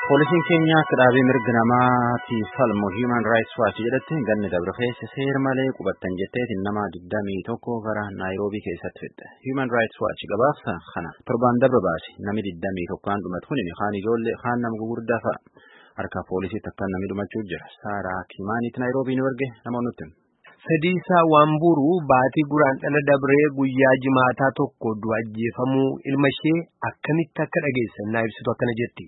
Poolisiin keenya kitaabee mirga namaatiif falmu Human Rights Watch jedhatti ganni dabre keessa seera malee qubattan jetteetiin nama 21 gara Naayiroobii keessatti fidde. Human Rights Watch gabaasa kana torbaan darbe baase namni 21 dhumatu kun kaan ijoollee kaan nama gurguddaa fa'a. Harka poolisiitti akka namni dhumachuu jira. Saaraa Kimaaniitti Naayiroobii nu erge namoonni nutti. Sadiisaa Waamburu baatii guraandhala dabree guyyaa jimaataa tokko du'a ajjeefamuu ilma ishee akkamitti akka dhageessan naa ibsitu akkana jetti.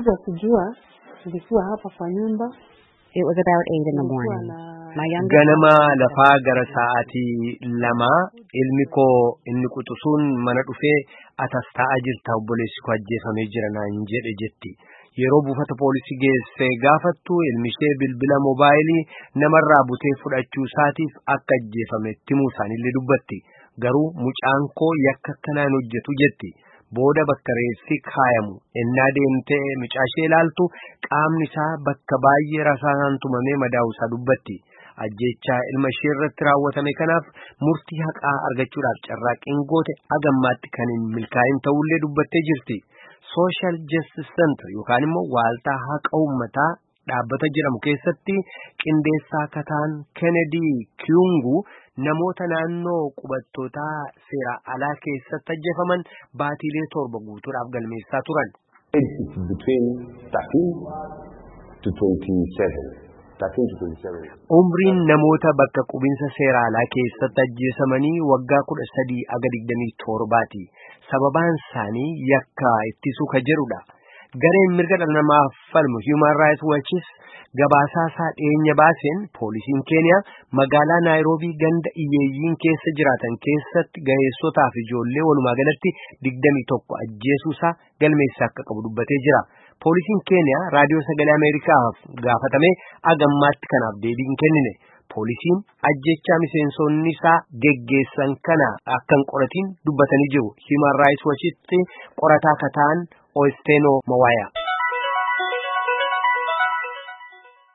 It was about 8 in the morning. Ganama lafaa gara sa'aatii 2 ilmi koo inni quxusuun mana dhufee atas ta'aa jirta obboleessi koo ajjeefamee jira naan jedhe jetti. Yeroo buufata poolisii geesse gaafattu ilmi ishee bilbila moobaayilii namarraa butee fudhachuu isaatiif akka ajjeefame timuu isaanillee dubbatti. Garuu mucaan koo yakka akkanaan hojjetu jetti. Booda bakka reessi kaayamu ennaa deemtee mucaashee ilaaltu qaamni isaa bakka baay'ee rasaan tumamee madaa'u isaa dubbatti. Ajjechaa ilma ishee irratti raawwatame kanaaf murtii haqaa argachuudhaaf carraaqqiin goote agammaatti kan hin milkaa'in ta'ullee dubbattee jirti. Social Justice Center yookaan immoo waaltaa haqa uummataa dhaabbata jedhamu keessatti qindeessaa kataan Kennedy Kiungu namoota naannoo qubattootaa seera alaa keessatti ajjeefaman baatiilee 7 guutuudhaaf galmeessaa turan. Between 13 to 27. Umriin namoota bakka qubinsa seera alaa keessatti ajjeesamanii waggaa 13 aga 27ti. Sababaan isaanii yakka ittisuu ka jedhudha. Gareen mirga dhala namaaf falmu Human Rights Watch gabaasaa isaa dhiyeenya baaseen poolisiin Keeniyaa magaalaa Naayiroobii ganda hiyyeeyyiin keessa jiraatan keessatti ga'eessotaaf ijoollee walumaa galatti 21 ajjeesuusaa galmeessaa akka qabu dubbatee jira. Poolisiin Keeniyaa raadiyoo sagalee Ameerikaaf gaafatame agammaatti kanaaf deebii hin kennine. Poolisiin ajjechaa miseensonni isaa geggeessan kana akkan qoratiin dubbatanii jiru. Human Rights Watchitti qorataa kataan Oesteno Mawaya.